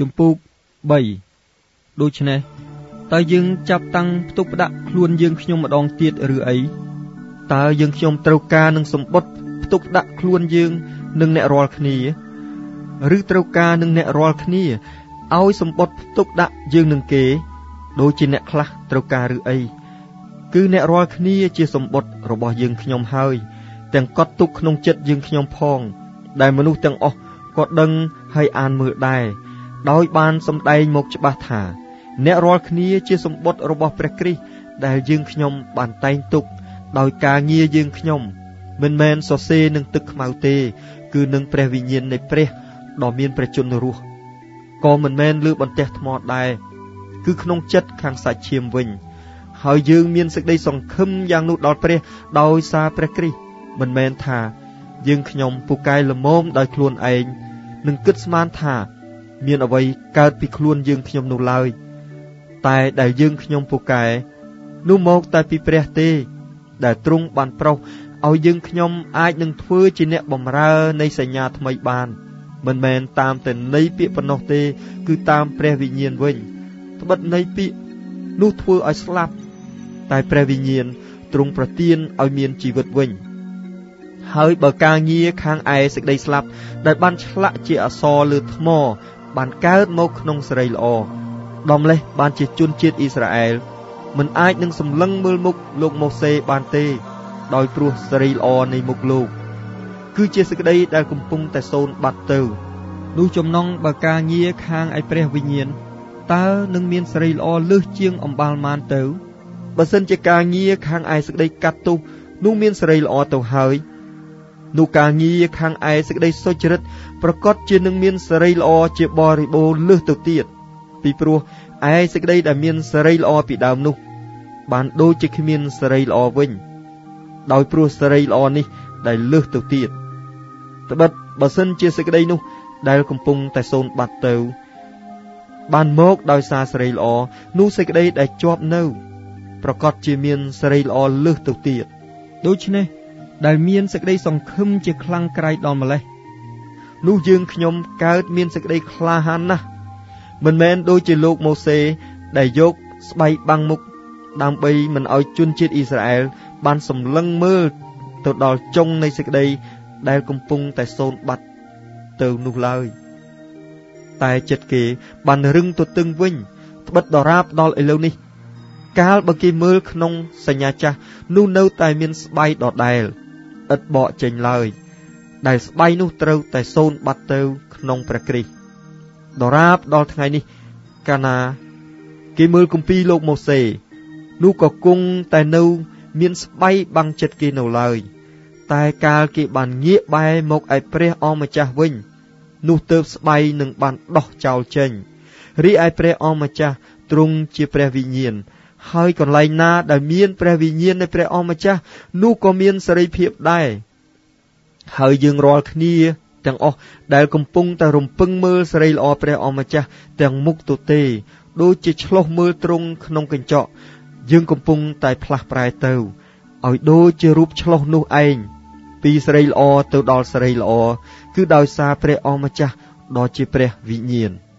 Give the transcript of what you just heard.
ជំពូក3ដូច្នេះតើយើងចាប់តាំងផ្ទុកផ្ដាក់ខ្លួនយើងខ្ញុំម្ដងទៀតឬអីតើយើងខ្ញុំត្រូវការនឹងសម្បត្តិផ្ទុកផ្ដាក់ខ្លួនយើងនឹងអ្នករាល់គ្នាឬត្រូវការនឹងអ្នករាល់គ្នាឲ្យសម្បត្តិផ្ទុកដាក់យើងនឹងគេដូចជាអ្នកខ្លះត្រូវការឬអីគឺអ្នករាល់គ្នាជាសម្បត្តិរបស់យើងខ្ញុំហើយទាំងកត់ទុកក្នុងចិត្តយើងខ្ញុំផងដែលមនុស្សទាំងអស់ក៏ដឹងហើយអានមើលដែរដោយបានសម្ដែងមកច្បាស់ថាអ្នករាល់គ្នាជាសម្បត្តិរបស់ព្រះគ្រីស្ទដែលយើងខ្ញុំបានតែងទុកដោយការងារយើងខ្ញុំមិនមែនសរសេរនឹងទឹកខ្មៅទេគឺនឹងព្រះវិញ្ញាណនៃព្រះដ៏មានព្រះជន្មរស់ក៏មិនមែនលើបន្ទះថ្មដែរគឺក្នុងចិត្តខាងសាច់ឈាមវិញហើយយើងមានសេចក្តីសង្ឃឹមយ៉ាងនោះដល់ព្រះដោយសារព្រះគ្រីស្ទមិនមែនថាយើងខ្ញុំពូកែល្មមដោយខ្លួនឯងនឹងគិតស្មានថាមានអ្វីកើតពីខ្លួនយើងខ្ញុំនោះឡើយតែដែលយើងខ្ញុំពូកែនោះមកតែពីព្រះទេដែលទ្រង់បានប្រោសឲ្យយើងខ្ញុំអាចនឹងធ្វើជាអ្នកបម្រើនៃសញ្ញាថ្មីបានមិនមែនតាមតែន័យពាក្យប៉ុណ្ណោះទេគឺតាមព្រះវិញ្ញាណវិញត្បិតន័យពាក្យនោះធ្វើឲ្យស្លាប់តែព្រះវិញ្ញាណទ្រង់ប្រទានឲ្យមានជីវិតវិញហើយបើការងារខាងឯសេចក្តីស្លាប់ដែលបានឆ្លាក់ជាអក្សរលើថ្មបានកើតមកក្នុងសេរីល្អដំលេះបានជាជនជាតិអ៊ីស្រាអែលមិនអាចនឹងសម្លឹងមើលមុខលោកម៉ូសេបានទេដោយព្រោះសេរីល្អនៃមុខលោកគឺជាសេចក្តីដែលកំពុងតែសូន្យបាត់ទៅនោះចំណងបើការងារខាងឯព្រះវិញ្ញាណតើនឹងមានសេរីល្អលើសជាងអំបាលម៉ានទៅបើសិនជាការងារខាងឯសេចក្តីកាត់ទោសនោះមានសេរីល្អទៅហើយនោះការងារខាងឯសេចក្តីសុចរិតប្រកាសជានឹងមានសេរីល្អជាបរិបូរណ៍លើសទៅទៀតពីព្រោះឯសេចក្តីដែលមានសេរីល្អពីដើមនោះបានដូចជាគ្មានសេរីល្អវិញដោយព្រោះសេរីល្អនេះដែលលើសទៅទៀតត្បិតបើសិនជាសេចក្តីនោះដែលកំពុងតែសូន្យបាត់ទៅបានមកដោយសារសេរីល្អនោះសេចក្តីដែលជាប់នៅប្រកាសជាមានសេរីល្អលើសទៅទៀតដូច្នេះដែលមានសេចក្តីសង្ឃឹមជាខ្លាំងក្រៃដល់ម្លេះនោះយើងខ្ញុំកើតមានសេចក្តីក្លាហានណាស់មិនមែនដូចជាលោកម៉ូសេដែលយកស្បៃបាំងមុខដើម្បីមិនឲ្យជនជាតិអ៊ីស្រាអែលបានសម្លឹងមើលទៅដល់ចុងនៃសេចក្តីដែលកំពុងតែសូន្យបាត់ទៅនោះឡើយតែចិត្តគេបានរឹងទទឹងវិញត្បិតដរាបដល់ឥឡូវនេះកាលបើគេមើលក្នុងសញ្ញាចាស់នោះនៅតែមានស្បៃដដែលឥតបកចេញឡើយដែលស្បៃនោះត្រូវតែសូន្យបាត់ទៅក្នុងព្រះគ្រីស្ទដរាបដល់ថ្ងៃនេះកាលណាគេមើលគម្ពីរលោកម៉ូសេនោះក៏គង់តែនៅមានស្បៃបាំងចិត្តគេនៅឡើយតែកាលគេបានងាកបែរមកឯព្រះអម្ចាស់វិញនោះទើបស្បៃនឹងបានដោះចោលចេញរីឯព្រះអម្ចាស់ទ្រង់ជាព្រះវិញ្ញាណហើយកន្លែងណាដែលមានព្រះវិញ្ញាណនៃព្រះអម្ចាស់នោះក៏មានសេរីភាពដែរហើយយើងរាល់គ្នាទាំងអស់ដែលកំពុងតែរំពឹងមើលសេរីល្អព្រះអម្ចាស់ទាំងមុខទទេដូចជាឆ្លុះមើលទ្រង់ក្នុងកញ្ចក់យើងកំពុងតែផ្លាស់ប្រែទៅឲ្យដូចជារូបឆ្លុះនោះឯងពីសេរីល្អទៅដល់សេរីល្អគឺដោយសារព្រះអម្ចាស់ដ៏ជាព្រះវិញ្ញាណ